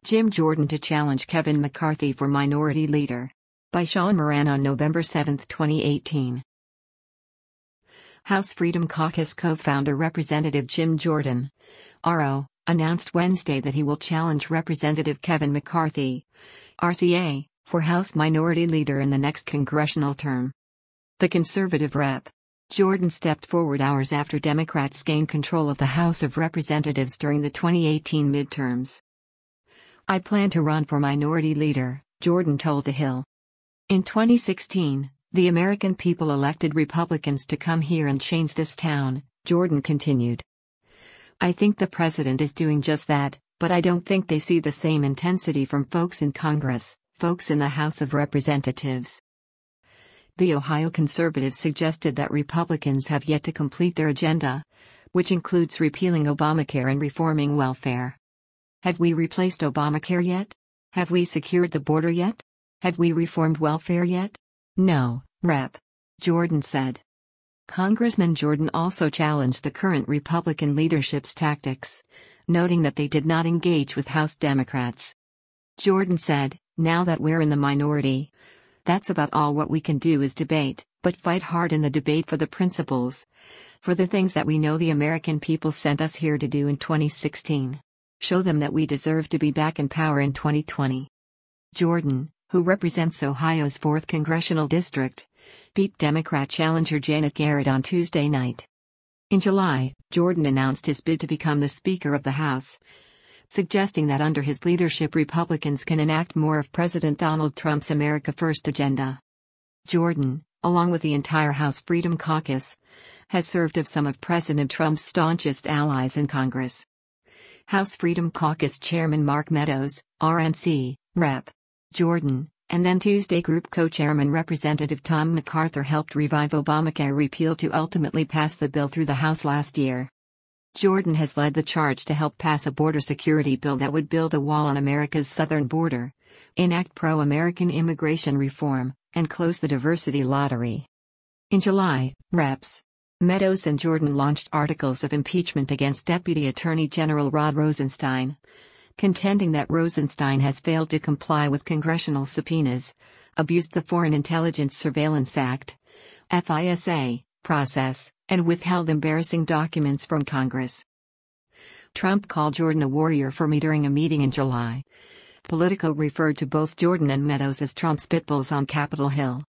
Jim Jordan to challenge Kevin McCarthy for Minority Leader. By Sean Moran on November 7, 2018. House Freedom Caucus co-founder Representative Jim Jordan, RO, announced Wednesday that he will challenge Representative Kevin McCarthy, RCA, for House Minority Leader in the next congressional term. The conservative Rep. Jordan stepped forward hours after Democrats gained control of the House of Representatives during the 2018 midterms. "I plan to run for Minority Leader," Jordan told The Hill. "In 2016, the American people elected Republicans to come here and change this town," Jordan continued. "I think the president is doing just that, but I don't think they see the same intensity from folks in Congress, folks in the House of Representatives." The Ohio conservative suggested that Republicans have yet to complete their agenda, which includes repealing Obamacare and reforming welfare. "Have we replaced Obamacare yet? Have we secured the border yet? Have we reformed welfare yet? No," Rep. Jordan said. Congressman Jordan also challenged the current Republican leadership's tactics, noting that they did not engage with House Democrats. Jordan said, "Now that we're in the minority, that's about all what we can do is debate, but fight hard in the debate for the principles, for the things that we know the American people sent us here to do in 2016. Show them that we deserve to be back in power in 2020. Jordan, who represents Ohio's 4th congressional district, beat Democrat challenger Janet Garrett on Tuesday night. In July, Jordan announced his bid to become the Speaker of the House, suggesting that under his leadership Republicans can enact more of President Donald Trump's America First agenda. Jordan, along with the entire House Freedom Caucus, has served as some of President Trump's staunchest allies in Congress. House Freedom Caucus Chairman Mark Meadows, RNC, Rep. Jordan, and then Tuesday Group co-chairman Representative Tom MacArthur helped revive Obamacare repeal to ultimately pass the bill through the House last year. Jordan has led the charge to help pass a border security bill that would build a wall on America's southern border, enact pro-American immigration reform, and close the diversity lottery. In July, Reps. Meadows and Jordan launched articles of impeachment against Deputy Attorney General Rod Rosenstein, contending that Rosenstein has failed to comply with congressional subpoenas, abused the Foreign Intelligence Surveillance Act, FISA, process, and withheld embarrassing documents from Congress. Trump called Jordan a warrior for me during a meeting in July. Politico referred to both Jordan and Meadows as Trump's pitbulls on Capitol Hill.